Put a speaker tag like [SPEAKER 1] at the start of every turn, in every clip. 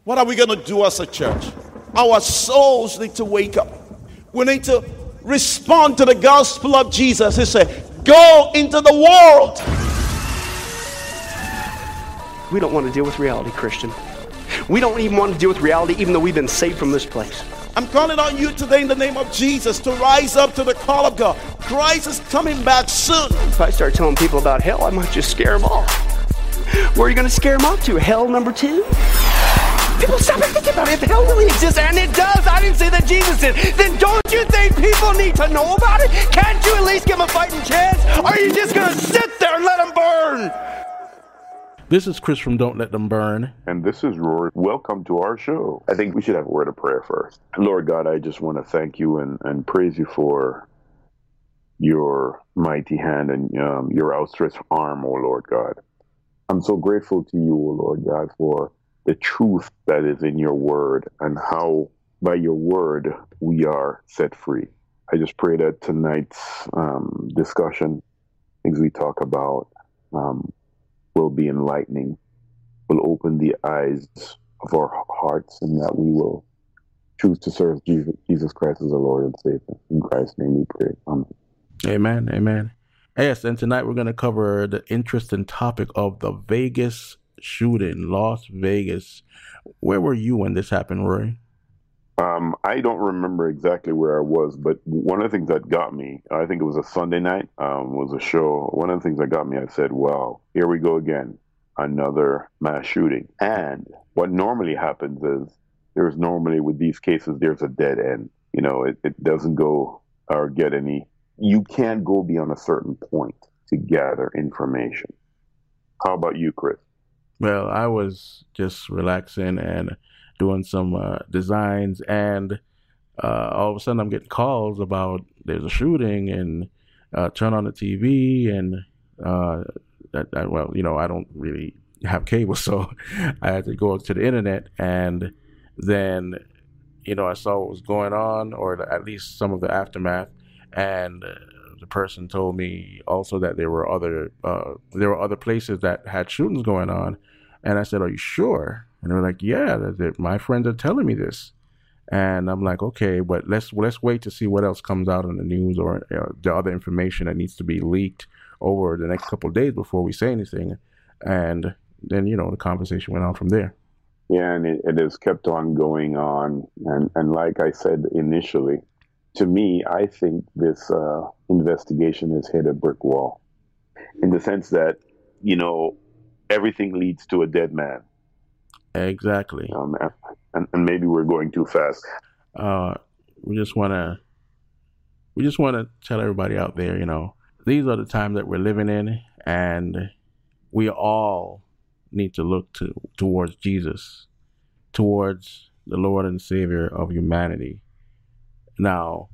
[SPEAKER 1] What are we going to do as a church? Our souls need to wake up. We need to respond to the gospel of Jesus. He said, go into the world.
[SPEAKER 2] We don't want to deal with reality, Christian. We don't even want to deal with reality, even though we've been saved from this place.
[SPEAKER 1] I'm calling on you today in the name of Jesus to rise up to the call of God. Christ is coming back soon.
[SPEAKER 2] If I start telling people about hell, I might just scare them off. Where are you going to scare them off to? Hell number 2? People stop and think about it. If hell really exists, and it does, I didn't say that Jesus did, then don't you think people need to know about it? Can't you at least give them a fighting chance? Or are you just going to sit there and let them burn?
[SPEAKER 3] This is Chris from Don't Let Them Burn.
[SPEAKER 4] And this is Rory. Welcome to our show. I think we should have a word of prayer first. Lord God, I just want to thank you and praise you for your mighty hand and your outstretched arm, O Lord God. I'm so grateful to you, O Lord God, for the truth that is in your word and how by your word we are set free. I just pray that tonight's discussion, things we talk about, will be enlightening, will open the eyes of our hearts, and that we will choose to serve Jesus Christ as our Lord and Savior. In Christ's name we pray. Amen.
[SPEAKER 3] Amen. Amen. Yes, and tonight we're going to cover the interesting topic of the Vegas shooting, Las Vegas. Where were you when this happened, Rory?
[SPEAKER 4] I don't remember exactly where I was, but one of the things that got me, I think it was a Sunday night, was a show. One of the things that got me, I said, wow, here we go again, another mass shooting. And what normally happens is there's normally with these cases, there's a dead end. You know, it doesn't go or get any, you can't go beyond a certain point to gather information. How about you, Chris?
[SPEAKER 3] Well, I was just relaxing and doing some designs, and all of a sudden I'm getting calls about there's a shooting, and turn on the TV, and I don't really have cable, so I had to go to the internet, and then I saw what was going on, or at least some of the aftermath, and the person told me also that there were other places that had shootings going on, and I said, "Are you sure?" And they were like, "Yeah, my friends are telling me this." And I'm like, "Okay, but let's wait to see what else comes out in the news or the other information that needs to be leaked over the next couple of days before we say anything." And then the conversation went on from there.
[SPEAKER 4] Yeah, and it has kept on going on, and like I said initially, to me, I think this investigation has hit a brick wall, in the sense that everything leads to a dead man.
[SPEAKER 3] Exactly.
[SPEAKER 4] And maybe we're going too fast.
[SPEAKER 3] We just want to tell everybody out there, these are the times that we're living in, and we all need to look towards Jesus, towards the Lord and Savior of humanity. Now,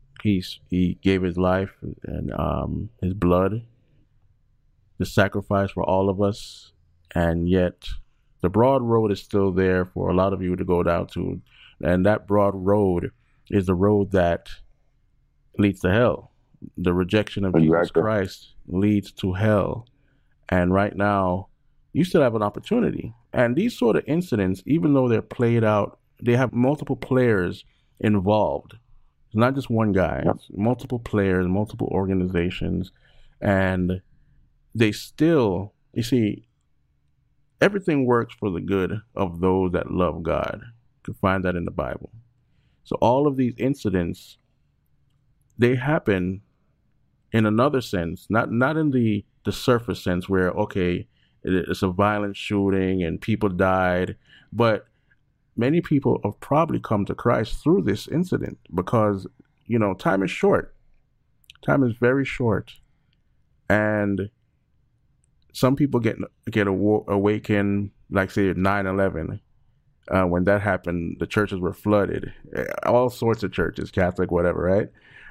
[SPEAKER 3] he gave his life and his blood, the sacrifice for all of us, and yet the broad road is still there for a lot of you to go down to, and that broad road is the road that leads to hell. The rejection of Jesus Christ leads to hell, and right now you still have an opportunity. And these sort of incidents, even though they're played out, they have multiple players involved. It's not just one guy. It's multiple players, multiple organizations, and they still, you see, everything works for the good of those that love God. You can find that in the Bible. So all of these incidents, they happen in another sense, not in the surface sense where, okay, it's a violent shooting and people died, but many people have probably come to Christ through this incident because, time is short. Time is very short. And some people get awakened, like say 9/11, when that happened, the churches were flooded, all sorts of churches, Catholic, whatever, right?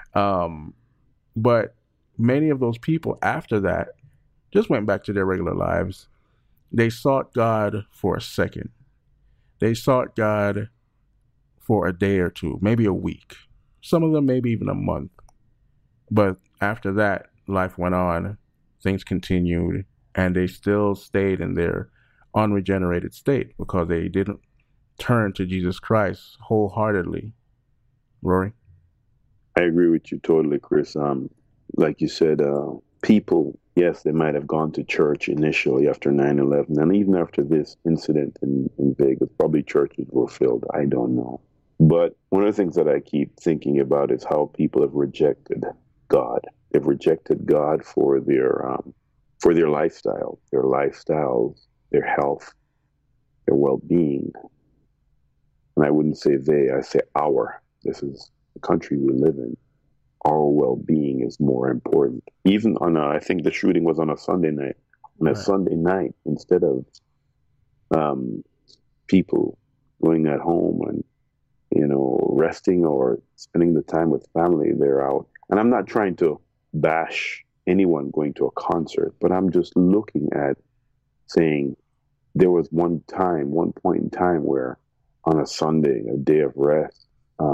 [SPEAKER 3] But many of those people after that just went back to their regular lives. They sought God for a second. They sought God for a day or two, maybe a week. Some of them maybe even a month. But after that, life went on, things continued, and they still stayed in their unregenerated state because they didn't turn to Jesus Christ wholeheartedly. Rory?
[SPEAKER 4] I agree with you totally, Chris. Like you said, people, yes, they might have gone to church initially after 9/11, and even after this incident in Vegas, probably churches were filled. I don't know. But one of the things that I keep thinking about is how people have rejected God. They've rejected God for their lifestyle, their lifestyles, their health, their well-being. And I wouldn't say they, I say our. This is the country we live in. Our well-being is more important. Even on I think the shooting was on a Sunday night. On a Sunday night, instead of people going at home and, resting or spending the time with family, they're out. And I'm not trying to bash anyone going to a concert, but I'm just looking at saying there was one point in time where on a Sunday, a day of rest,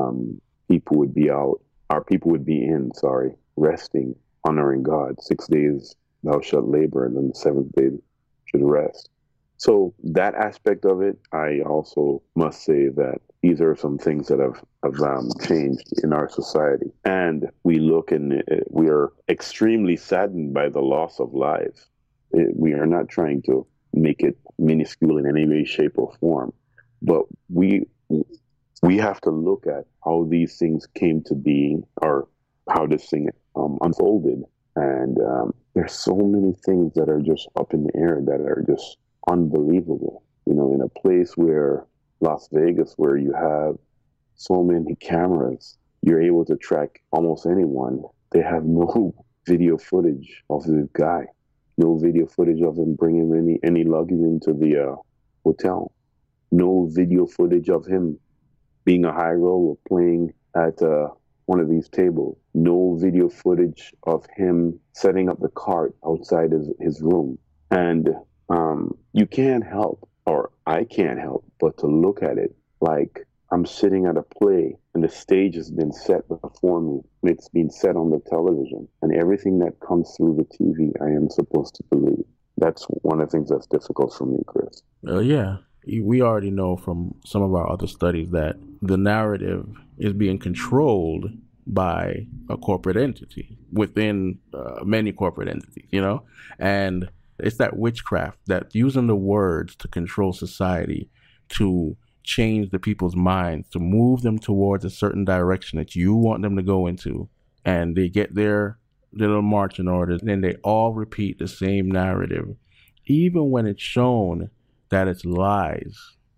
[SPEAKER 4] people would be out, or people would be in, resting, honoring God. 6 days thou shalt labor, and then the seventh day should rest. So that aspect of it, I also must say that these are some things that have changed in our society. And we look and we are extremely saddened by the loss of lives. We are not trying to make it minuscule in any way, shape, or form. But we have to look at how these things came to being, or how this thing unfolded. And there's so many things that are just up in the air that are just unbelievable. In a place where Las Vegas, where you have so many cameras, you're able to track almost anyone. They have no video footage of this guy, no video footage of him bringing any luggage into the hotel, no video footage of him being a high roller playing at one of these tables, no video footage of him setting up the cart outside his room. And you can't help, or I can't help, but to look at it like I'm sitting at a play and the stage has been set before me. It's been set on the television, and everything that comes through the TV, I am supposed to believe. That's one of the things that's difficult for me, Chris.
[SPEAKER 3] Yeah. We already know from some of our other studies that the narrative is being controlled by a corporate entity within many corporate entities, and it's that witchcraft, that using the words to control society, to change the people's minds, to move them towards a certain direction that you want them to go into. And they get their little marching orders, and then they all repeat the same narrative, even when it's shown that it's lies,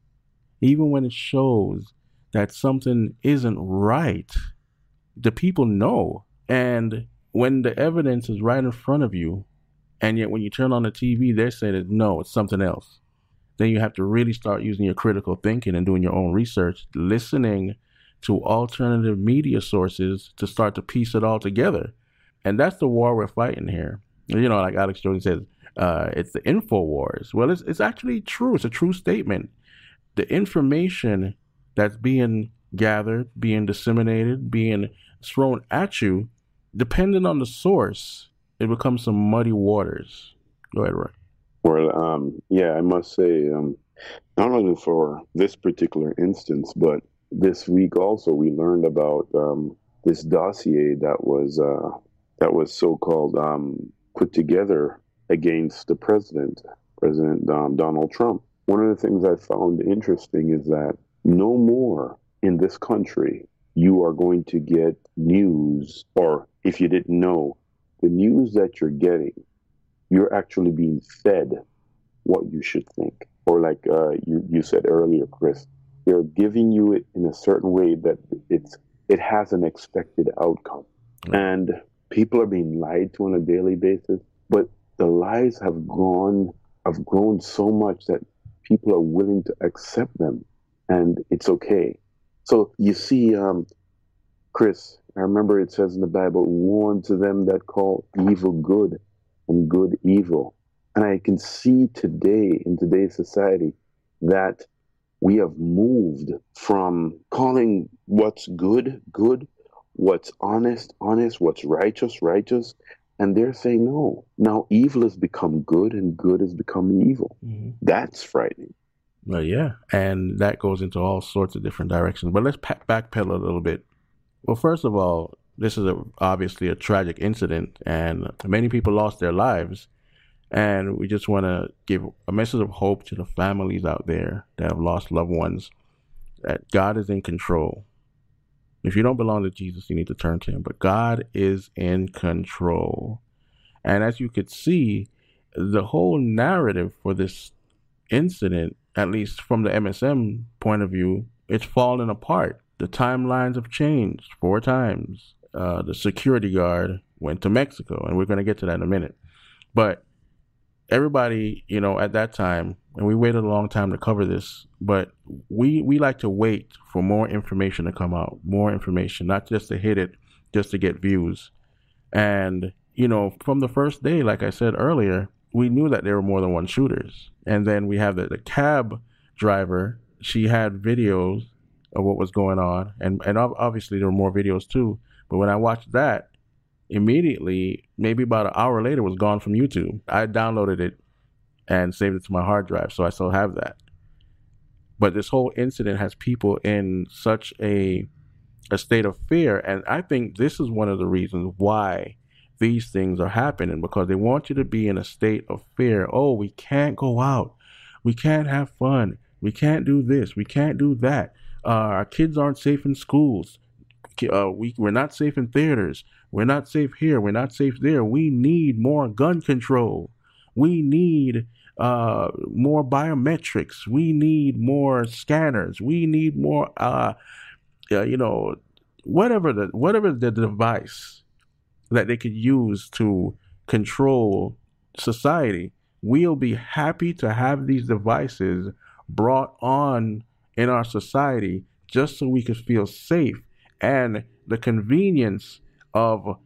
[SPEAKER 3] even when it shows that something isn't right. The people know. And when the evidence is right in front of you, and yet when you turn on the TV, they're saying that no, it's something else, then you have to really start using your critical thinking and doing your own research, listening to alternative media sources to start to piece it all together. And that's the war we're fighting here. Like Alex Jones says, it's the info wars. Well, it's actually true. It's a true statement. The information that's being gathered, being disseminated, being thrown at you, depending on the source, it becomes some muddy waters. Go ahead, Roy.
[SPEAKER 4] Well, I must say, not only for this particular instance, but this week also we learned about this dossier that was so-called put together against the President Donald Trump. One of the things I found interesting is that no more in this country you are going to get news, or if you didn't know, the news that you're getting, you're actually being fed what you should think. Or like you said earlier, Chris, they're giving you it in a certain way that it has an expected outcome. And people are being lied to on a daily basis, but the lies have grown so much that people are willing to accept them, and it's okay. So you see, Chris, I remember it says in the Bible, woe unto them that call evil good and good evil. And I can see today, in today's society, that we have moved from calling what's good, good, what's honest, honest, what's righteous, righteous. And they're saying, no, now evil has become good and good has become evil. Mm-hmm. That's frightening.
[SPEAKER 3] Yeah, and that goes into all sorts of different directions. But let's backpedal a little bit. Well, first of all, this is obviously a tragic incident, and many people lost their lives. And we just want to give a message of hope to the families out there that have lost loved ones, that God is in control. If you don't belong to Jesus, you need to turn to him. But God is in control. And as you could see, the whole narrative for this incident, at least from the MSM point of view, it's fallen apart. The timelines have changed 4 times. The security guard went to Mexico, and we're going to get to that in a minute. But everybody, at that time, and we waited a long time to cover this, but we like to wait for more information to come out, more information, not just to hit it, just to get views. And, from the first day, like I said earlier, we knew that there were more than one shooters. And then we have the cab driver. She had videos of what was going on. And obviously there were more videos too. But when I watched that, immediately, maybe about an hour later, it was gone from YouTube. I downloaded it and saved it to my hard drive, so I still have that. But this whole incident has people in such a state of fear, and I think this is one of the reasons why these things are happening, because they want you to be in a state of fear. Oh, we can't go out. We can't have fun. We can't do this. We can't do that. Our kids aren't safe in schools. We're not safe in theaters. We're not safe here. We're not safe there. We need more gun control. We need more biometrics. We need more scanners. We need more, whatever the device that they could use to control society. We'll be happy to have these devices brought on in our society just so we could feel safe, and the convenience of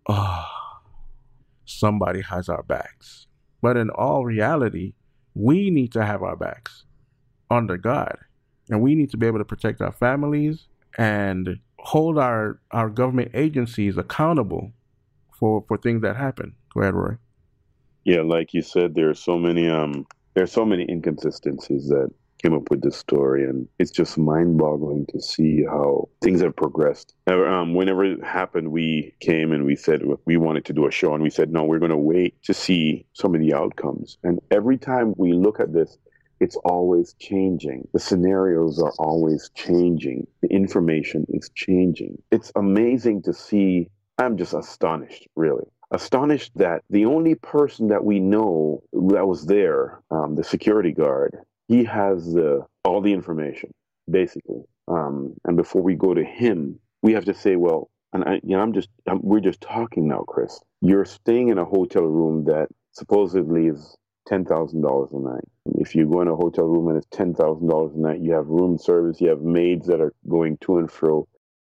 [SPEAKER 3] somebody has our backs. But in all reality, we need to have our backs under God, and we need to be able to protect our families and hold our government agencies accountable for things that happen. Go ahead, Roy.
[SPEAKER 4] Yeah, like you said, there are so many inconsistencies that came up with this story, and it's just mind-boggling to see how things have progressed. Whenever it happened, we came and we said we wanted to do a show, and we said, no, we're going to wait to see some of the outcomes. And every time we look at this, it's always changing. The scenarios are always changing. The information is changing. It's amazing to see. I'm just astonished, really. Astonished that the only person that we know that was there, the security guard, he has all the information, basically. And before we go to him, we have to say, well, and we're just talking now, Chris. You're staying in a hotel room that supposedly is $10,000 a night. If you go in a hotel room and it's $10,000 a night, you have room service, you have maids that are going to and fro.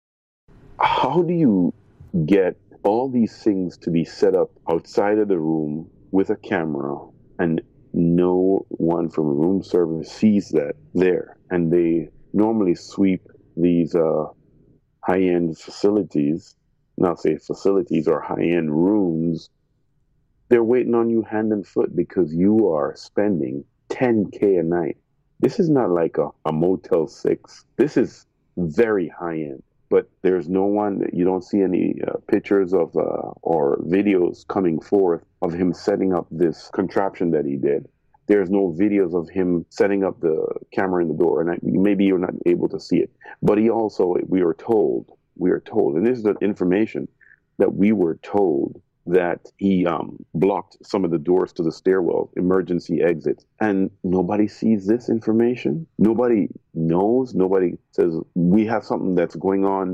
[SPEAKER 4] How do you get all these things to be set up outside of the room with a camera, and no one from room service sees that there? And they normally sweep these high-end facilities, not say facilities or high-end rooms. They're waiting on you hand and foot because you are spending $10K a night. This is not like a Motel 6. This is very high-end. But there's no one, you don't see any pictures of or videos coming forth of him setting up this contraption that he did. There's no videos of him setting up the camera in the door, and maybe you're not able to see it. But we are told, and this is the information that we were told, that he blocked some of the doors to the stairwell, emergency exits. And nobody sees this information. Nobody knows. Nobody says, we have something that's going on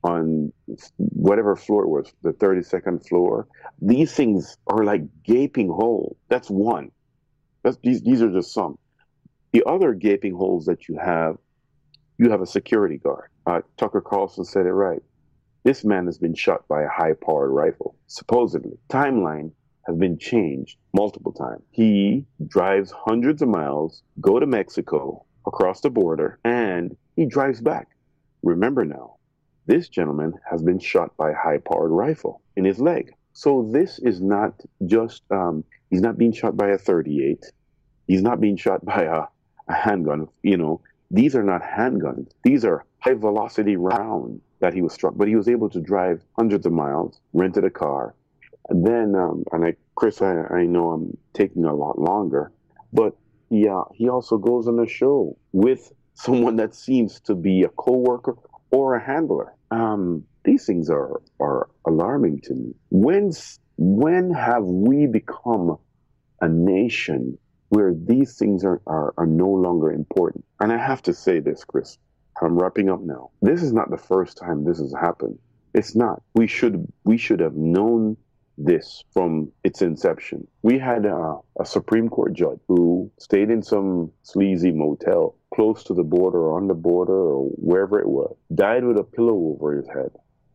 [SPEAKER 4] whatever floor it was, the 32nd floor. These things are like gaping holes. That's one. These are just some. The other gaping holes that you have a security guard. Tucker Carlson said it right. This man has been shot by a high-powered rifle, supposedly. Timeline has been changed multiple times. He drives hundreds of miles, go to Mexico, across the border, and he drives back. Remember now, this gentleman has been shot by a high-powered rifle in his leg. So this is not just, he's not being shot by a .38. He's not being shot by a handgun. You know, these are not handguns. These are high velocity rounds that he was struck. But he was able to drive hundreds of miles, rented a car. And then, Chris, I know I'm taking a lot longer, but he also goes on a show with someone that seems to be a coworker or a handler. These things are alarming to me. When have we become a nation where these things are no longer important? And I have to say this, Chris, I'm wrapping up now. This is not the first time this has happened. It's not. We should have known this from its inception. We had a Supreme Court judge who stayed in some sleazy motel close to the border or on the border or wherever it was, died with a pillow over his head.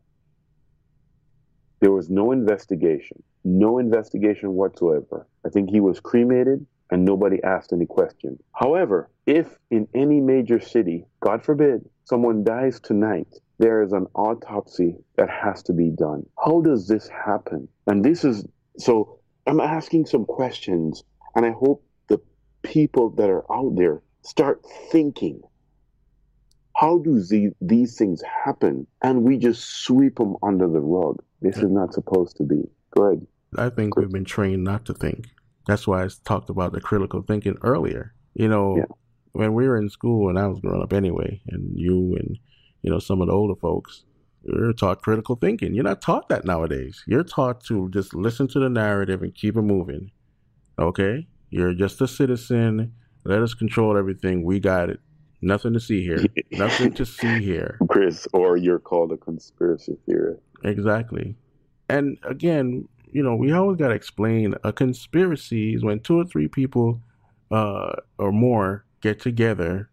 [SPEAKER 4] There was no investigation whatsoever. I think he was cremated and nobody asked any questions. However, if in any major city, God forbid, someone dies tonight, there is an autopsy that has to be done. How does this happen? And so I'm asking some questions, and I hope the people that are out there start thinking, how do these things happen? And we just sweep them under the rug. This is not supposed to be. Go ahead.
[SPEAKER 3] I think we've been trained not to think. That's why I talked about the critical thinking earlier. You know, when we were in school, and I was growing up anyway, and you and, you know, some of the older folks, you're taught critical thinking. You're not taught that nowadays. You're taught to just listen to the narrative and keep it moving. Okay? You're just a citizen. Let us control everything. We got it. Nothing to see here. Nothing to see here.
[SPEAKER 4] Chris, or you're called a conspiracy theorist.
[SPEAKER 3] Exactly. And again, you know, we always got to explain a conspiracy is when 2 or 3 people or more get together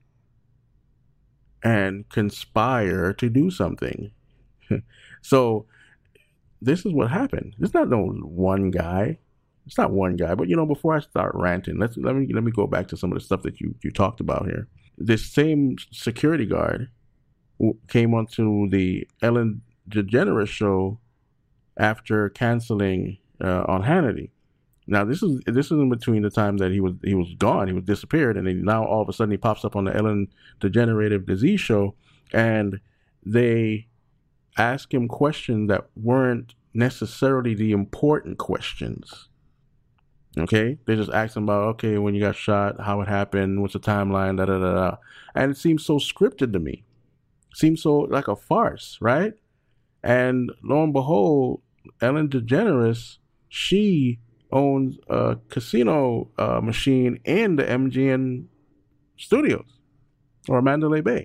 [SPEAKER 3] and conspire to do something. So this is what happened. It's not no one guy. It's not one guy. But, you know, before I start ranting, let me go back to some of the stuff that you talked about here. This same security guard came onto the Ellen DeGeneres show after canceling on Hannity. Now this is in between the time that he was gone, he was disappeared, and then now all of a sudden he pops up on the Ellen DeGeneres Disease show, and they ask him questions that weren't necessarily the important questions. Okay, they just asked him about, okay, when you got shot, how it happened, what's the timeline, da da da da, and it seems so scripted to me. It seems so like a farce, right? And lo and behold, Ellen DeGeneres, she owns a casino machine in the MGM studios or Mandalay Bay.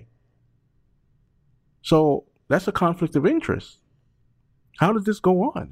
[SPEAKER 3] So that's a conflict of interest. How did this go on?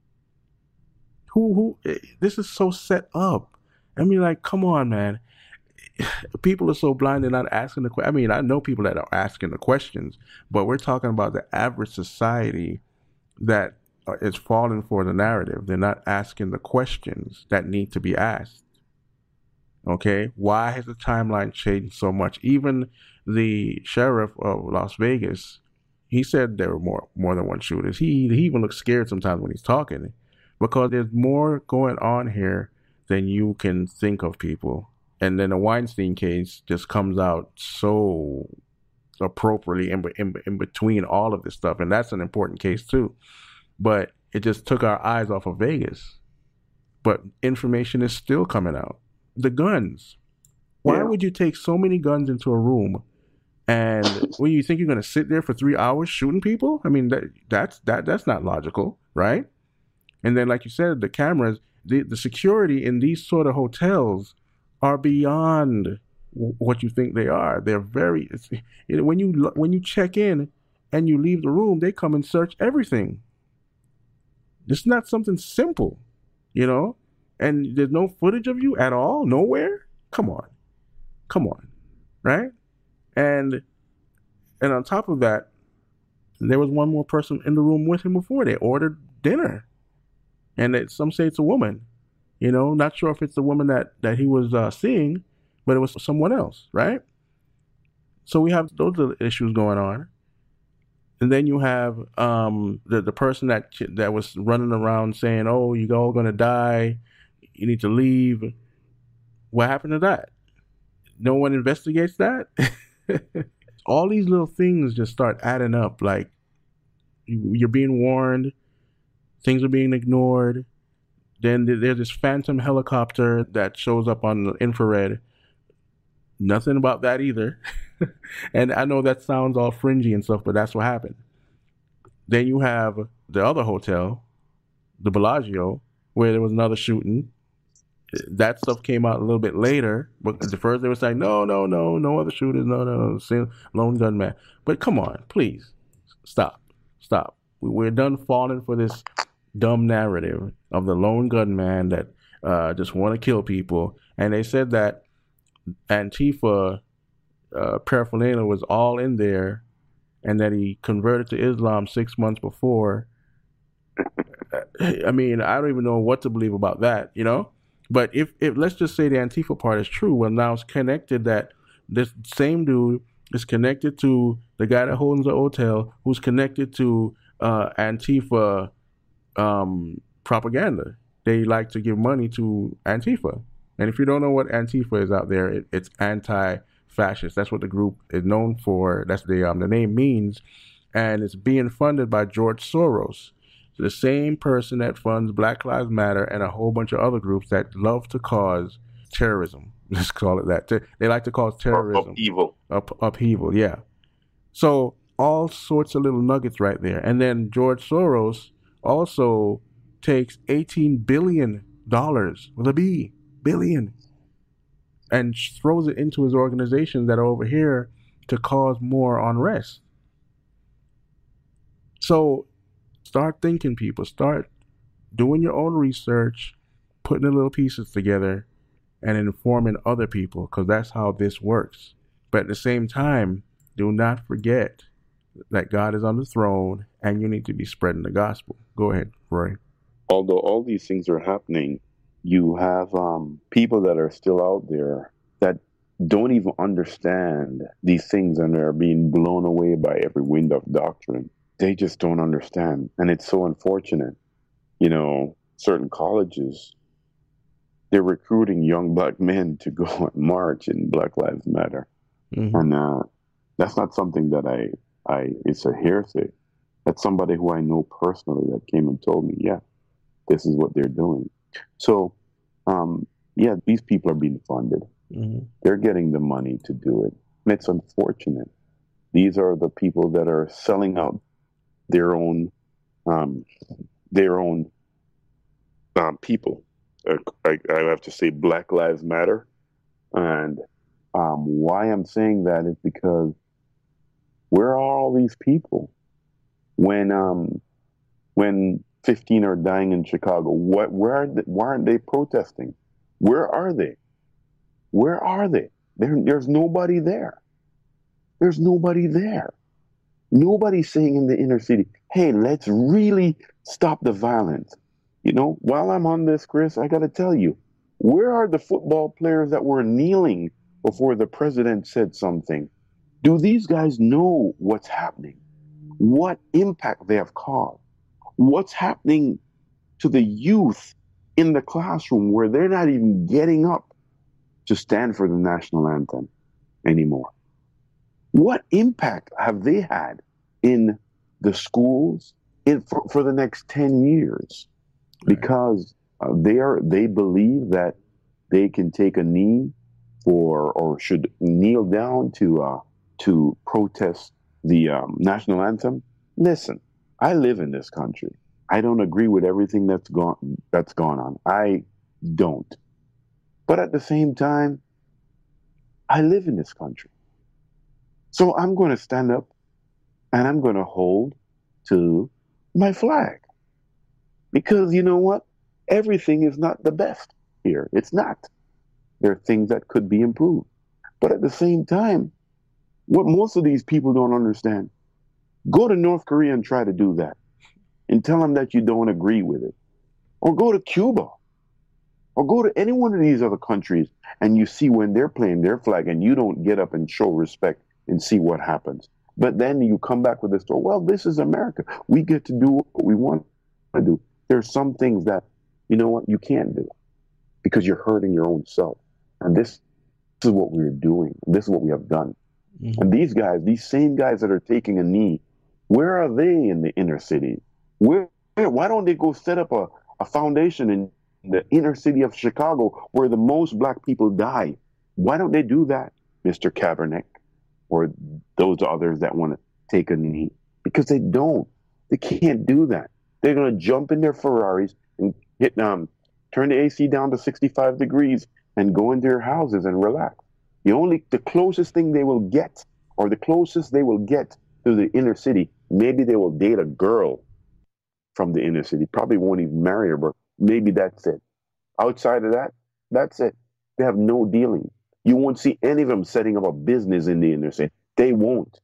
[SPEAKER 3] Who? This is so set up. I mean, like, come on, man. People are so blind, they're not asking the question. I mean, I know people that are asking the questions, but we're talking about the average society that is falling for the narrative. They're not asking the questions that need to be asked. Okay? Why has the timeline changed so much? Even the sheriff of Las Vegas, he said there were more than one shooters. He even looks scared sometimes when he's talking, because there's more going on here than you can think of, people. And then the Weinstein case just comes out so appropriately in between all of this stuff. And that's an important case too. But it just took our eyes off of Vegas. But information is still coming out. The guns. Why would you take so many guns into a room? And when you think you're going to sit there for 3 hours shooting people? I mean, that's not logical, right? And then, like you said, the cameras, the security in these sort of hotels are beyond what you think they are. They're very, when you check in and you leave the room, they come and search everything. It's not something simple, you know? And there's no footage of you at all, nowhere? Come on, right? And on top of that, there was one more person in the room with him before. They ordered dinner. And some say it's a woman, you know, not sure if it's the woman that he was seeing, but it was someone else, right? So we have those are the issues going on. And then you have the person that was running around saying, oh, you're all going to die. You need to leave. What happened to that? no one investigates that. All these little things just start adding up. Like, you're being warned, things are being ignored. Then there's this phantom helicopter that shows up on the infrared. Nothing about that either. And I know that sounds all fringy and stuff, but that's what happened. Then you have the other hotel, the Bellagio, where there was another shooting. That stuff came out a little bit later, but at first they were saying, no other shooters, no, lone gunman. But come on, please, stop. We're done falling for this dumb narrative of the lone gunman that just want to kill people. And they said that Antifa paraphernalia was all in there, and that he converted to Islam 6 months before. I mean, I don't even know what to believe about that, you know? But if let's just say the Antifa part is true, well, now it's connected that this same dude is connected to the guy that owns the hotel, who's connected to Antifa propaganda. They like to give money to Antifa. And if you don't know what Antifa is out there, it's anti-fascist. That's what the group is known for. That's the name means. And it's being funded by George Soros, the same person that funds Black Lives Matter and a whole bunch of other groups that love to cause terrorism. Let's call it that. They like to cause terrorism. Upheaval, yeah. So all sorts of little nuggets right there. And then George Soros also takes $18 billion with a B, billion, and throws it into his organizations that are over here to cause more unrest. So start thinking, people. Start doing your own research, putting the little pieces together, and informing other people, because that's how this works. But at the same time, do not forget that God is on the throne, and you need to be spreading the gospel. Go ahead, Roy.
[SPEAKER 4] Although all these things are happening, you have people that are still out there that don't even understand these things, and they're being blown away by every wind of doctrine. They just don't understand. And it's so unfortunate. You know, certain colleges, they're recruiting young black men to go and march in Black Lives Matter. Mm-hmm. And that's not something that it's a hearsay. That's somebody who I know personally that came and told me, yeah, this is what they're doing. So, yeah, these people are being funded. Mm-hmm. They're getting the money to do it. And it's unfortunate. These are the people that are selling out their own people. I have to say Black Lives Matter. And why I'm saying that is because where are all these people when 15 are dying in Chicago? Why aren't they protesting? Where are they? Where are they? There's nobody there. There's nobody there. Nobody's saying in the inner city, hey, let's really stop the violence. You know, while I'm on this, Chris, I got to tell you, where are the football players that were kneeling before the president said something? Do these guys know what's happening? What impact they have caused? What's happening to the youth in the classroom where they're not even getting up to stand for the national anthem anymore? What impact have they had in the schools for the next 10 years? Because they believe that they can take a knee or should kneel down to protest the national anthem. Listen, I live in this country. I don't agree with everything that's gone on. I don't. But at the same time, I live in this country. So I'm going to stand up and I'm going to hold to my flag. Because you know what? Everything is not the best here. It's not. There are things that could be improved. But at the same time, what most of these people don't understand, go to North Korea and try to do that and tell them that you don't agree with it. Or go to Cuba. Or go to any one of these other countries and you see when they're playing their flag and you don't get up and show respect and see what happens. But then you come back with this story, well, this is America. We get to do what we want to do. There's some things that, you know what, you can't do because you're hurting your own self. And this is what we're doing. This is what we have done.
[SPEAKER 3] Mm-hmm.
[SPEAKER 4] And these guys, these same guys that are taking a knee, where are they in the inner city? Why don't they go set up a foundation in the inner city of Chicago where the most black people die? Why don't they do that, Mr. Kaepernick, or those others that want to take a knee? Because they don't. They can't do that. They're going to jump in their Ferraris and turn the AC down to 65 degrees and go into their houses and relax. The closest thing they will get, or the closest they will get to the inner city, maybe they will date a girl from the inner city. Probably won't even marry her, but maybe that's it. Outside of that, that's it. They have no dealing. You won't see any of them setting up a business in the inner city. They won't.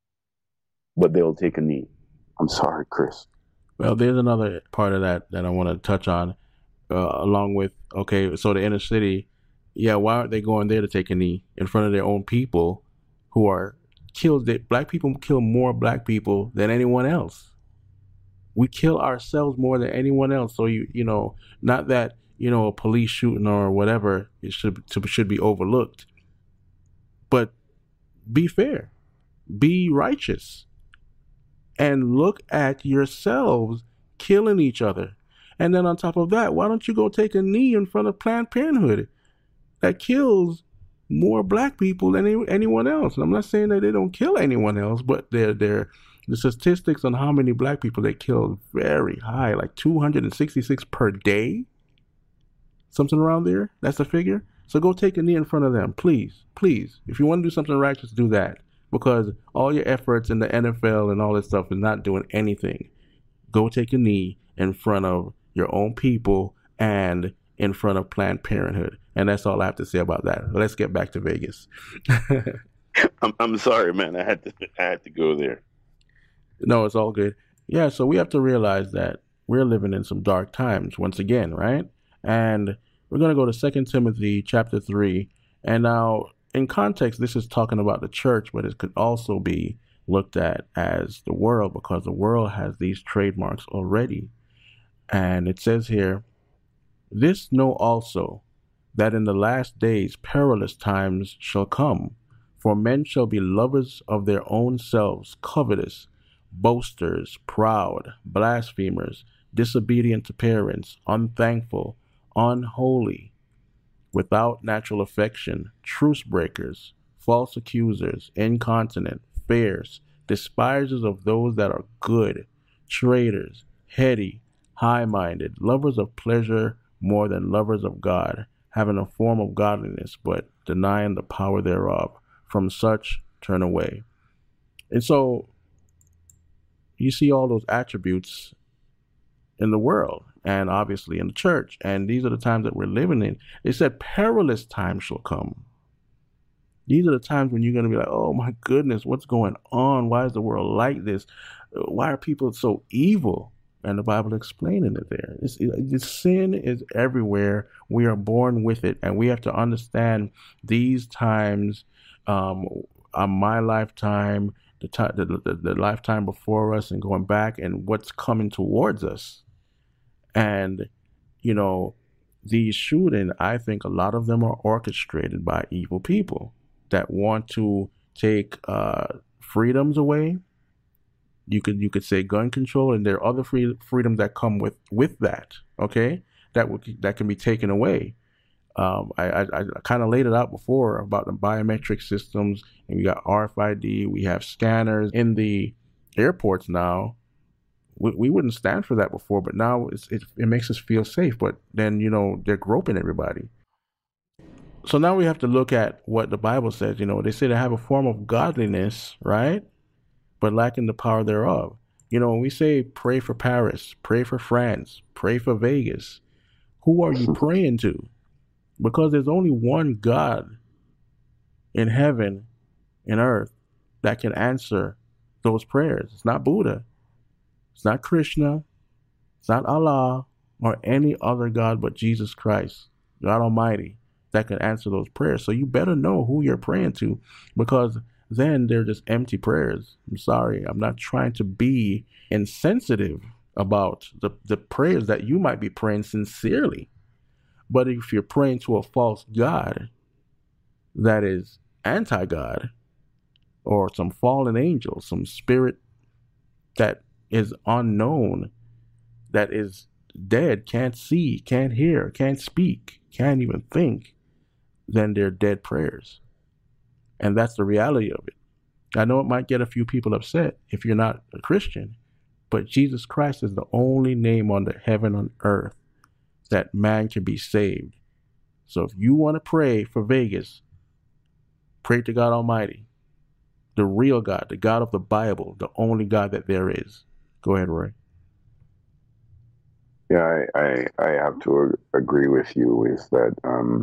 [SPEAKER 4] But they'll take a knee. I'm sorry, Chris.
[SPEAKER 3] Well, there's another part of that I want to touch on, along with, okay, so the inner city, yeah, why aren't they going there to take a knee in front of their own people who are killed? Black people kill more black people than anyone else. We kill ourselves more than anyone else. So, not that, a police shooting or whatever, it should be overlooked. But be fair, be righteous, and look at yourselves killing each other. And then on top of that, why don't you go take a knee in front of Planned Parenthood that kills more black people than anyone else? And I'm not saying that they don't kill anyone else, but the statistics on how many black people they kill very high, like 266 per day, something around there. That's the figure. So go take a knee in front of them, please. If you want to do something righteous, do that, because all your efforts in the NFL and all this stuff is not doing anything. Go take a knee in front of your own people and in front of Planned Parenthood. And that's all I have to say about that. Let's get back to Vegas.
[SPEAKER 4] I'm sorry, man. I had to go there.
[SPEAKER 3] No, it's all good. Yeah, so we have to realize that we're living in some dark times once again, right? And we're going to go to 2 Timothy chapter 3. And now, in context, this is talking about the church, but it could also be looked at as the world, because the world has these trademarks already. And it says here, "This know also, that in the last days perilous times shall come. For men shall be lovers of their own selves, covetous, boasters, proud, blasphemers, disobedient to parents, unthankful, unholy, without natural affection, truce breakers, false accusers, incontinent, fierce, despisers of those that are good, traitors, heady, high-minded, lovers of pleasure more than lovers of God, having a form of godliness, but denying the power thereof. From such turn away." And so you see all those attributes in the world and obviously in the church. And these are the times that we're living in. It said perilous times shall come. These are the times when you're going to be like, oh my goodness, what's going on? Why is the world like this? Why are people so evil? And the Bible explaining it there. Sin is everywhere. We are born with it. And we have to understand these times, my lifetime, the lifetime before us, and going back, and what's coming towards us. And, these shootings, I think a lot of them are orchestrated by evil people that want to take freedoms away. You could say gun control, and there are other freedoms that come with that. Okay, that can be taken away. I kind of laid it out before about the biometric systems, and we got RFID. We have scanners in the airports now. We wouldn't stand for that before, but now it makes us feel safe. But then they're groping everybody. So now we have to look at what the Bible says. They say they have a form of godliness, right? But lacking the power thereof. When we say pray for Paris, pray for France, pray for Vegas, who are you praying to? Because there's only one God in heaven and earth that can answer those prayers. It's not Buddha. It's not Krishna. It's not Allah or any other God but Jesus Christ, God Almighty, that can answer those prayers. So you better know who you're praying to, because then they're just empty prayers. I'm sorry. I'm not trying to be insensitive about the prayers that you might be praying sincerely. But if you're praying to a false God, that is anti-God, or some fallen angel, some spirit that is unknown, that is dead, can't see, can't hear, can't speak, can't even think, then they're dead prayers. And that's the reality of it. I know it might get a few people upset if you're not a Christian, but Jesus Christ is the only name under heaven and earth that man can be saved. So if you want to pray for Vegas, pray to God Almighty, the real God, the God of the Bible, the only God that there is. Go ahead, Roy.
[SPEAKER 4] Yeah, I have to agree with you with that.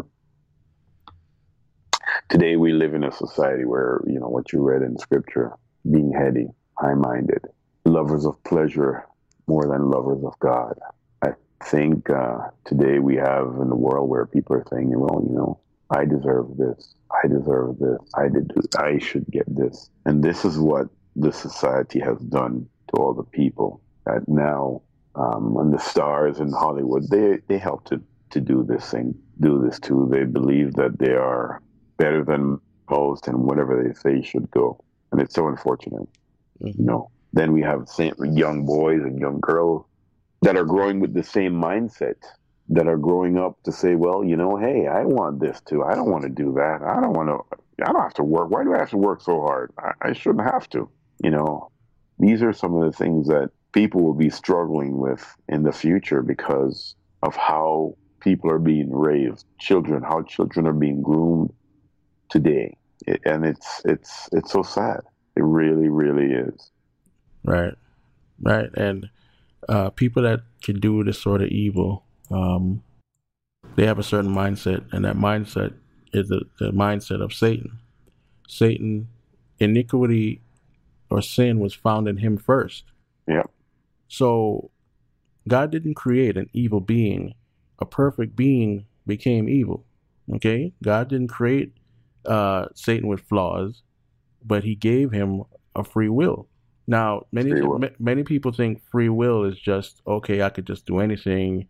[SPEAKER 4] Today we live in a society where, what you read in scripture, being heady, high-minded, lovers of pleasure more than lovers of God. I think today we have in the world where people are saying, well, I deserve this. I deserve this. I should get this. And this is what the society has done to all the people. That now, when the stars in Hollywood, they help to do this too. They believe that they are better than most, and whatever they say should go. And it's so unfortunate.
[SPEAKER 3] Mm-hmm.
[SPEAKER 4] Then we have young boys and young girls that are growing with the same mindset, that are growing up to say, well, hey, I want this too. I don't want to do that. I don't have to work. Why do I have to work so hard? I shouldn't have to. These are some of the things that people will be struggling with in the future because of how people are being raised, how children are being groomed today. And it's so sad. It really, really is.
[SPEAKER 3] Right. And people that can do this sort of evil, they have a certain mindset, and that mindset is the mindset of Satan. Satan, iniquity or sin was found in him first.
[SPEAKER 4] Yeah.
[SPEAKER 3] So God didn't create an evil being. A perfect being became evil. Okay? God didn't create Satan with flaws, but he gave him a free will. Now, many people think free will is just, okay, I could just do anything.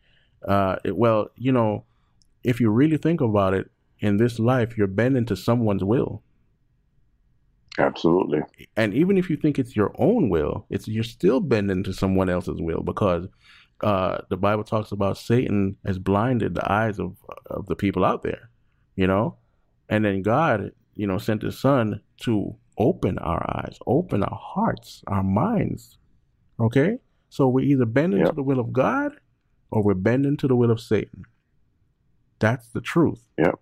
[SPEAKER 3] If you really think about it, in this life, you're bending to someone's will.
[SPEAKER 4] Absolutely.
[SPEAKER 3] And even if you think it's your own will, you're still bending to someone else's will, because the Bible talks about Satan has blinded the eyes of the people out there, and then God, sent his son to open our eyes, open our hearts, our minds. Okay? So we're either bending to the will of God or we're bending to the will of Satan. That's the truth.
[SPEAKER 4] Yep.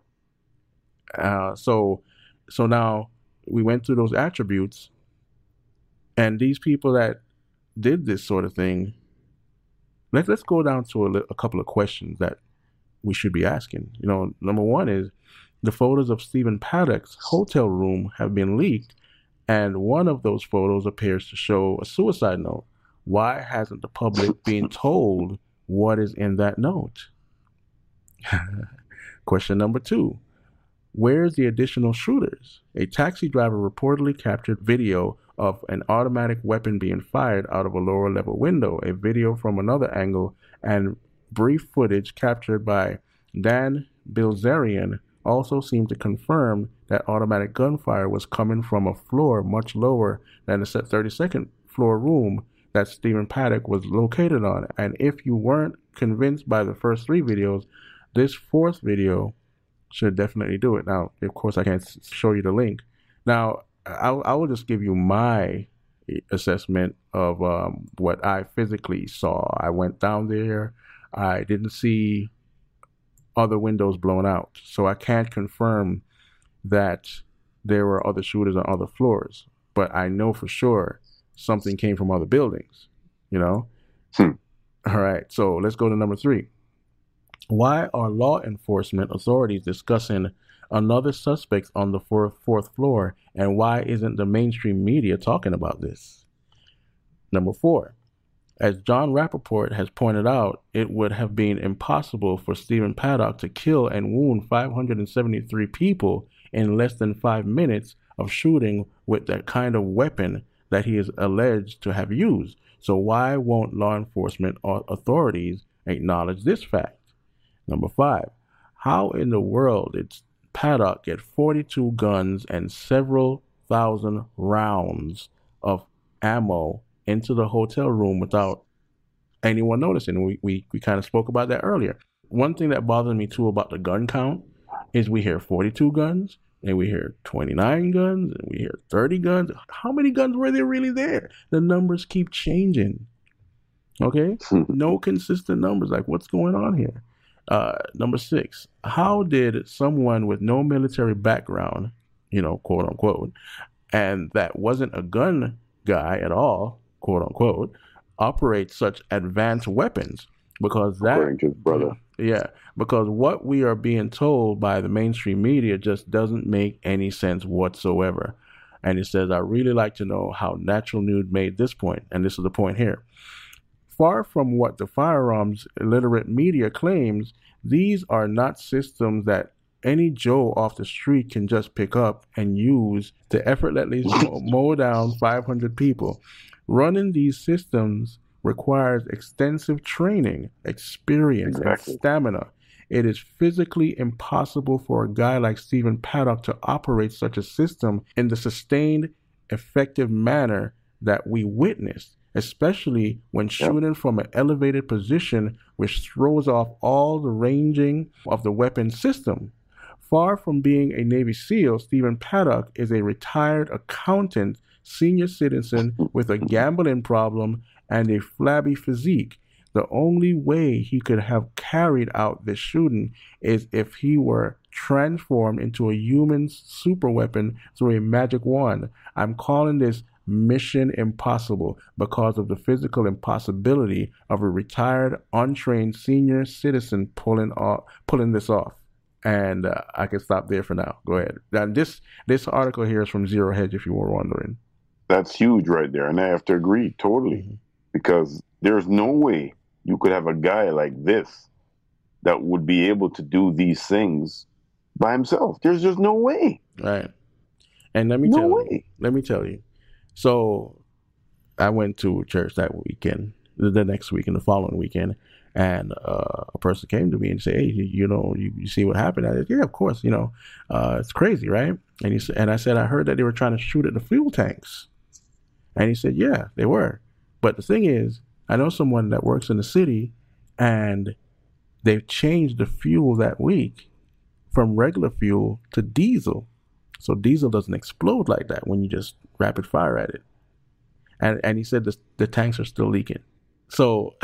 [SPEAKER 3] So now we went through those attributes, and these people that did this sort of thing, let's go down to a couple of questions that we should be asking. Number one is, the photos of Stephen Paddock's hotel room have been leaked, and one of those photos appears to show a suicide note. Why hasn't the public been told what is in that note? Question number two. Where's the additional shooters? A taxi driver reportedly captured video of an automatic weapon being fired out of a lower level window, a video from another angle, and brief footage captured by Dan Bilzerian also seemed to confirm that automatic gunfire was coming from a floor much lower than the 32nd floor room that Stephen Paddock was located on. And if you weren't convinced by the first three videos, this fourth video should definitely do it. Now, of course, I can't show you the link. Now, I will just give you my assessment of what I physically saw. I went down there. I didn't see other windows blown out, so I can't confirm that there were other shooters on other floors. But I know for sure something came from other buildings, All right, so let's go to number three. Why are law enforcement authorities discussing another suspect on the fourth floor, and why isn't the mainstream media talking about this? Number four, as John Rappaport has pointed out, it would have been impossible for Stephen Paddock to kill and wound 573 people in less than 5 minutes of shooting with that kind of weapon that he is alleged to have used. So why won't law enforcement authorities acknowledge this fact? Number five, how in the world did Paddock get 42 guns and several thousand rounds of ammo into the hotel room without anyone noticing? We kind of spoke about that earlier. One thing that bothers me too about the gun count is we hear 42 guns, and we hear 29 guns, and we hear 30 guns. How many guns were there really there? The numbers keep changing. Okay? No consistent numbers. Like, what's going on here? Number 6, how did someone with no military background, quote unquote, and that wasn't a gun guy at all, quote unquote, operate such advanced weapons? Because that,
[SPEAKER 4] according to his brother.
[SPEAKER 3] Yeah, because what we are being told by the mainstream media just doesn't make any sense whatsoever. And it says, I really like to know how Natural Nude made this point. And this is the point here. Far from what the firearms illiterate media claims, these are not systems that any Joe off the street can just pick up and use to effortlessly mow down 500 people. Running these systems requires extensive training, experience, and stamina. It is physically impossible for a guy like Stephen Paddock to operate such a system in the sustained, effective manner that we witnessed, especially when shooting from an elevated position, which throws off all the ranging of the weapon system. Far from being a Navy SEAL, Stephen Paddock is a retired accountant, senior citizen with a gambling problem and a flabby physique. The only way he could have carried out this shooting is if he were transformed into a human superweapon through a magic wand. I'm calling this Mission Impossible because of the physical impossibility of a retired, untrained senior citizen pulling this off. And I can stop there for now. Go ahead. Now, this article here is from Zero Hedge, if you were wondering.
[SPEAKER 4] That's huge right there, and I have to agree totally. Mm-hmm. Because there's no way you could have a guy like this that would be able to do these things by himself. There's just no way.
[SPEAKER 3] Right. And let me tell you. So I went to church that weekend, the next week and the following weekend, and a person came to me and said, "Hey, you see what happened?" I said, "Yeah, of course. It's crazy, right?" And I said, "I heard that they were trying to shoot at the fuel tanks." And he said, "Yeah, they were. But the thing is, I know someone that works in the city, and they've changed the fuel that week from regular fuel to diesel. So diesel doesn't explode like that when you just rapid fire at it." And he said the tanks are still leaking. So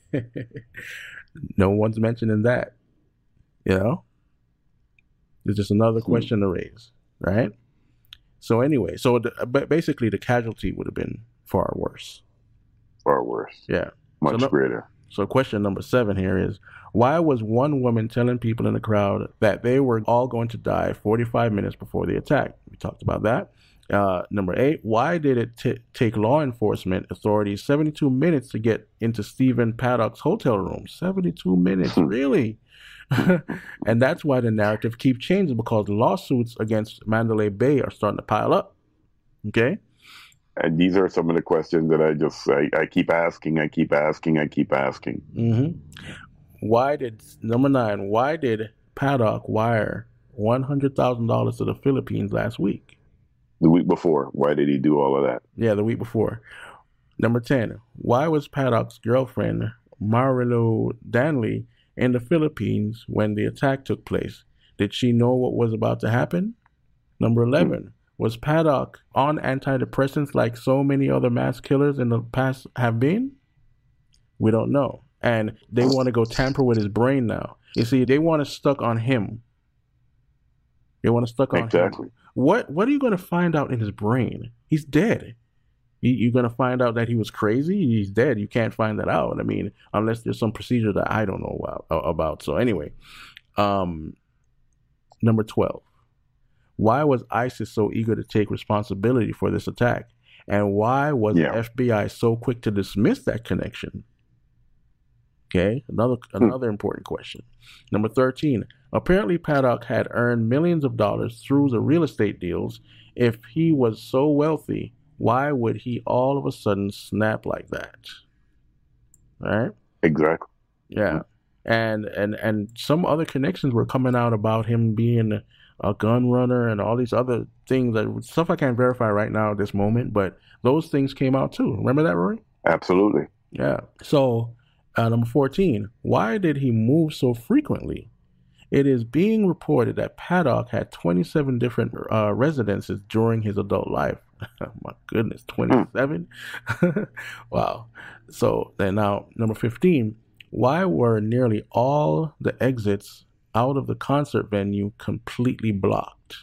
[SPEAKER 3] no one's mentioning that. There's just another question to raise, right? So anyway, but basically the casualty would have been far worse.
[SPEAKER 4] Far worse.
[SPEAKER 3] Yeah.
[SPEAKER 4] Much greater.
[SPEAKER 3] So question number 7 here is, why was one woman telling people in the crowd that they were all going to die 45 minutes before the attack? We talked about that. Number 8, why did it take law enforcement authorities 72 minutes to get into Stephen Paddock's hotel room? 72 minutes, really? And that's why the narrative keeps changing, because lawsuits against Mandalay Bay are starting to pile up. Okay?
[SPEAKER 4] And these are some of the questions that I keep asking.
[SPEAKER 3] Mm-hmm. Number 9, why did Paddock wire $100,000 to the Philippines last week?
[SPEAKER 4] The week before. Why did he do all of that?
[SPEAKER 3] Yeah, the week before. Number 10, why was Paddock's girlfriend, Marilu Danley, in the Philippines when the attack took place? Did she know what was about to happen? Number 11, was Paddock on antidepressants like so many other mass killers in the past have been? We don't know. And they want to go tamper with his brain now. You see, they want to stuck on him. Him. What are you going to find out in his brain? He's dead. You're going to find out that he was crazy? He's dead. You can't find that out. I mean, unless there's some procedure that I don't know about. So anyway, number 12. Why was ISIS so eager to take responsibility for this attack? And why was the FBI so quick to dismiss that connection? Okay, another important question. Number 13. Apparently, Paddock had earned millions of dollars through the real estate deals. If he was so wealthy, why would he all of a sudden snap like that? All right?
[SPEAKER 4] Exactly.
[SPEAKER 3] Yeah. And some other connections were coming out about him being a gun runner and all these other things, stuff I can't verify right now at this moment, but those things came out too. Remember that, Rory?
[SPEAKER 4] Absolutely.
[SPEAKER 3] Yeah. So, number 14, why did he move so frequently? It is being reported that Paddock had 27 different residences during his adult life. My goodness, 27? Wow. So then now, number 15, why were nearly all the exits out of the concert venue completely blocked?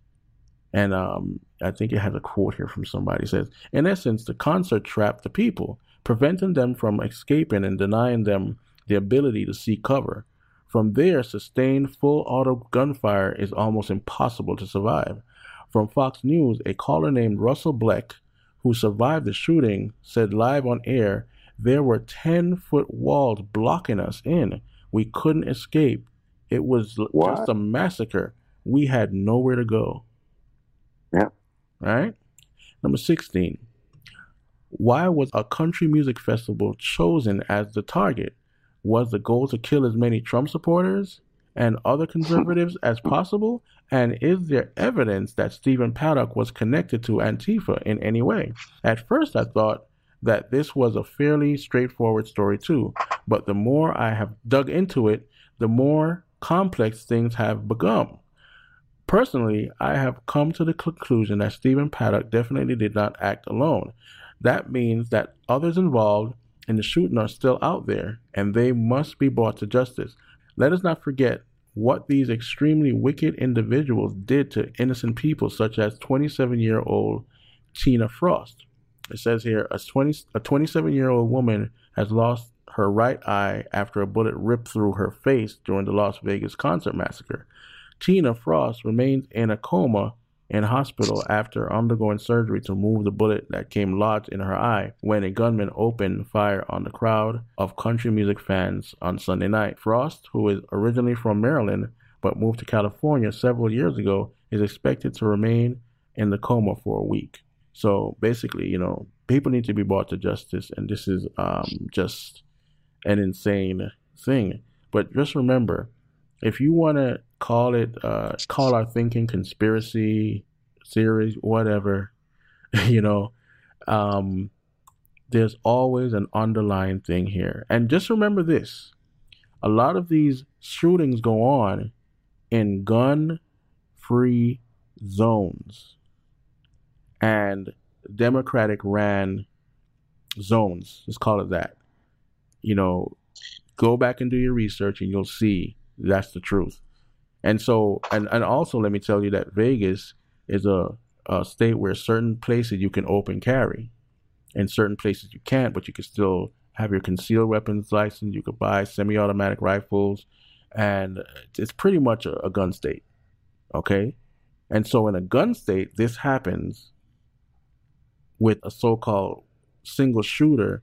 [SPEAKER 3] And I think it has a quote here from somebody. It says, in essence, the concert trapped the people, preventing them from escaping and denying them the ability to seek cover. From there, sustained full auto gunfire is almost impossible to survive. From Fox News, a caller named Russell Bleck, who survived the shooting, said live on air, there were 10-foot walls blocking us in. We couldn't escape. It was just a massacre. We had nowhere to go.
[SPEAKER 4] Yeah.
[SPEAKER 3] Right? Number 16. Why was a country music festival chosen as the target? Was the goal to kill as many Trump supporters and other conservatives as possible? And is there evidence that Stephen Paddock was connected to Antifa in any way? At first, I thought that this was a fairly straightforward story too, but the more I have dug into it, the more complex things have become. Personally, I have come to the conclusion that Stephen Paddock definitely did not act alone. That means that others involved in the shooting are still out there, and they must be brought to justice. Let us not forget what these extremely wicked individuals did to innocent people, such as 27-year-old Tina Frost. It says here, a 27-year-old woman has lost her right eye after a bullet ripped through her face during the Las Vegas concert massacre. Tina Frost remains in a coma in hospital after undergoing surgery to remove the bullet that came lodged in her eye when a gunman opened fire on the crowd of country music fans on Sunday night. Frost, who is originally from Maryland but moved to California several years ago, is expected to remain in the coma for a week. So basically, people need to be brought to justice, and this is just an insane thing. But just remember, if you want to call our thinking conspiracy theories, whatever, there's always an underlying thing here. And just remember this, a lot of these shootings go on in gun-free zones and Democratic ran zones. Let's call it that. Go back and do your research and you'll see that's the truth. And so, and also let me tell you that Vegas is a state where certain places you can open carry and certain places you can't, but you can still have your concealed weapons license. You could buy semi-automatic rifles, and it's pretty much a gun state. Okay. And so in a gun state, this happens with a so-called single shooter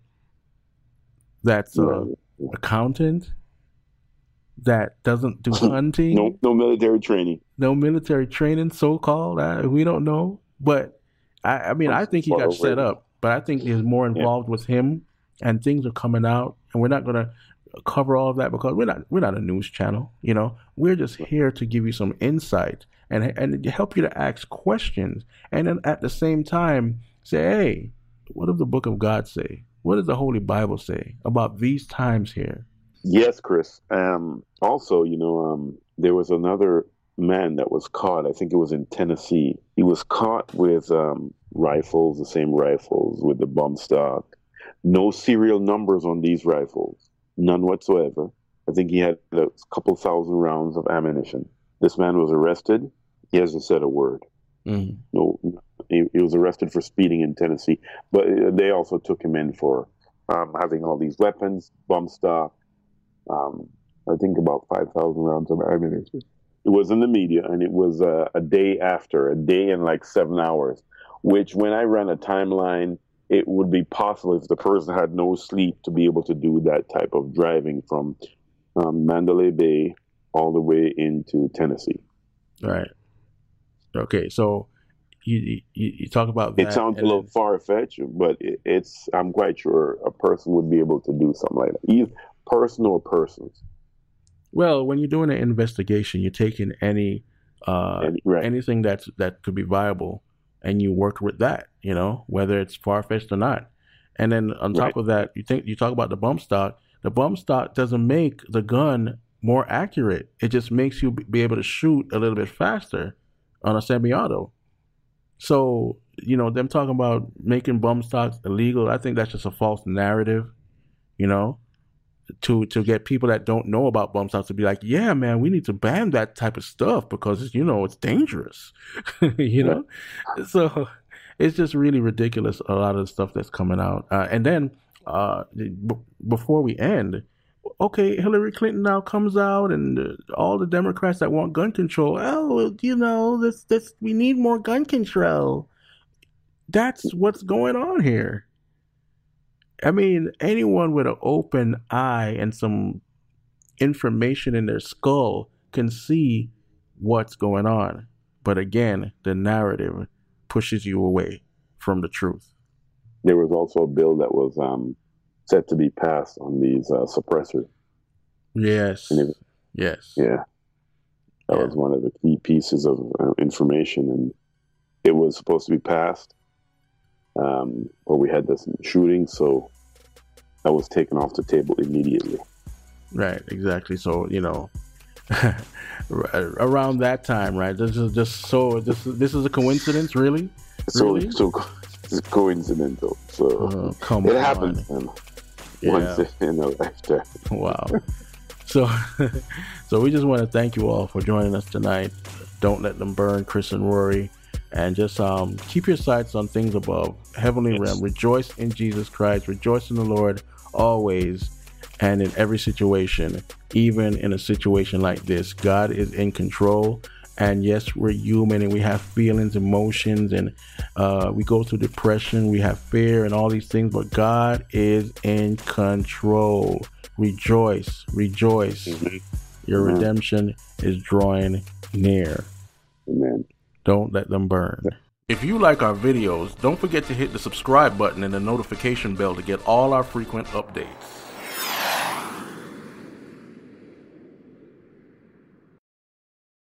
[SPEAKER 3] that's an accountant that doesn't do hunting.
[SPEAKER 4] No military training.
[SPEAKER 3] No military training, so-called. We don't know. But, I think he got set up. But I think there's more involved with him, and things are coming out. And we're not going to cover all of that because we're not a news channel. We're just here to give you some insight and help you to ask questions. And then at the same time, say, hey, what does the Book of God say? What does the Holy Bible say about these times here?
[SPEAKER 4] Yes, Chris. Also, there was another man that was caught. I think it was in Tennessee. He was caught with rifles, the same rifles with the bump stock. No serial numbers on these rifles. None whatsoever. I think he had a couple thousand rounds of ammunition. This man was arrested. He hasn't said a word. Mm-hmm. No, he was arrested for speeding in Tennessee. But they also took him in for having all these weapons, bump stock. I think about 5,000 rounds of ammunition. It was in the media, and it was a day in like 7 hours, which when I ran a timeline, it would be possible if the person had no sleep to be able to do that type of driving from Mandalay Bay all the way into Tennessee.
[SPEAKER 3] Right. Okay, so you talk about that.
[SPEAKER 4] It sounds a little far-fetched, but I'm quite sure a person would be able to do something like that. Either person or persons.
[SPEAKER 3] Well, when you're doing an investigation, you're taking any
[SPEAKER 4] Right.
[SPEAKER 3] anything that could be viable, and you worked with that, you know, whether it's far-fetched or not. And then on top of that, you talk about the bump stock. The bump stock doesn't make the gun more accurate. It just makes you be able to shoot a little bit faster on a semi-auto. So, you know, them talking about making bump stocks illegal, I think that's just a false narrative, you know, to get people that don't know about bump stocks to be like, yeah, man, we need to ban that type of stuff because, you know, it's dangerous, you know? So it's just really ridiculous, a lot of the stuff that's coming out. And then before we end, okay, Hillary Clinton now comes out and all the Democrats that want gun control, oh, you know, this we need more gun control. That's what's going on here. I mean, anyone with an open eye and some information in their skull can see what's going on. But again, the narrative pushes you away from the truth.
[SPEAKER 4] There was also a bill that was set to be passed on these suppressors.
[SPEAKER 3] Yes. Yes.
[SPEAKER 4] Yeah. That was one of the key pieces of information, and it was supposed to be passed. But we had this shooting, so that was taken off the table immediately.
[SPEAKER 3] Right, exactly. So, you know, around that time, right? This is a coincidence, really?
[SPEAKER 4] So it's coincidental. So
[SPEAKER 3] come
[SPEAKER 4] it
[SPEAKER 3] on.
[SPEAKER 4] happens once in a lifetime.
[SPEAKER 3] Wow. So we just want to thank you all for joining us tonight. Don't let them burn, Chris and Rory. And just keep your sights on things above, heavenly realm. Rejoice in Jesus Christ. Rejoice in the Lord always and in every situation, even in a situation like this. God is in control. And yes, we're human and we have feelings, emotions, and we go through depression, we have fear and all these things, but God is in control. Rejoice, rejoice. Your redemption is drawing near.
[SPEAKER 4] Amen.
[SPEAKER 3] Don't let them burn. If you like our videos, don't forget to hit the subscribe button and the notification bell to get all our frequent updates.